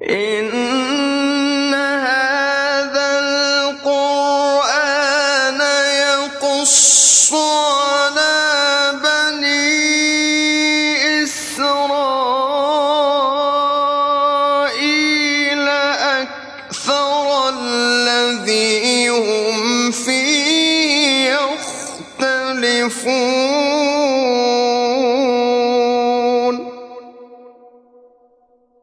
إن هذا القرآن يقص على بني إسرائيل أكثر الذي هم فيه يختلفون